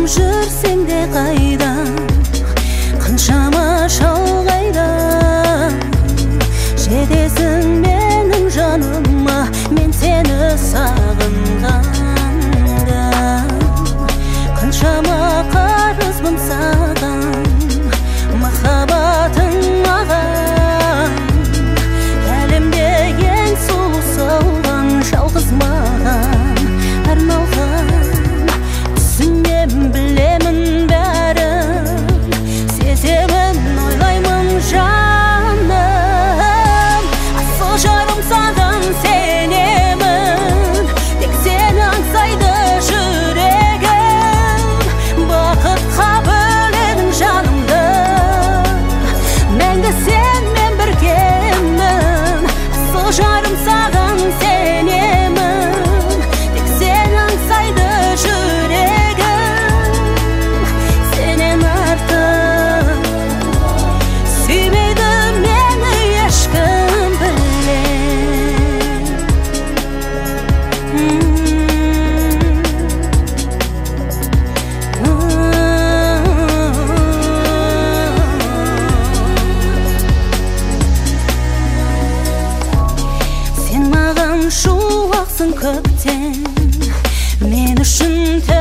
жүрсең де қайда, қаншама шалғайда жетесің менің жаныма, мен сені сағынғанда. Қаншама қарызбын саған, махаббатың маған, әлемде ең сұлу салған, жалғыз маған арналған. Түсінем, білемін бәрін, сеземін, ойлаймын жаным. Асыл жарым саған сенемін, тек сені аңсайды жүрегім. Бақытқа бөледің жанымды, мәңгі сенмен біргемін. Асыл жарым саған сенемін, тек сені аңсайды жүрегім. Сенен артық сүймейді мені ешкім, білем. Сен маған шуақсың көктен, мен үшін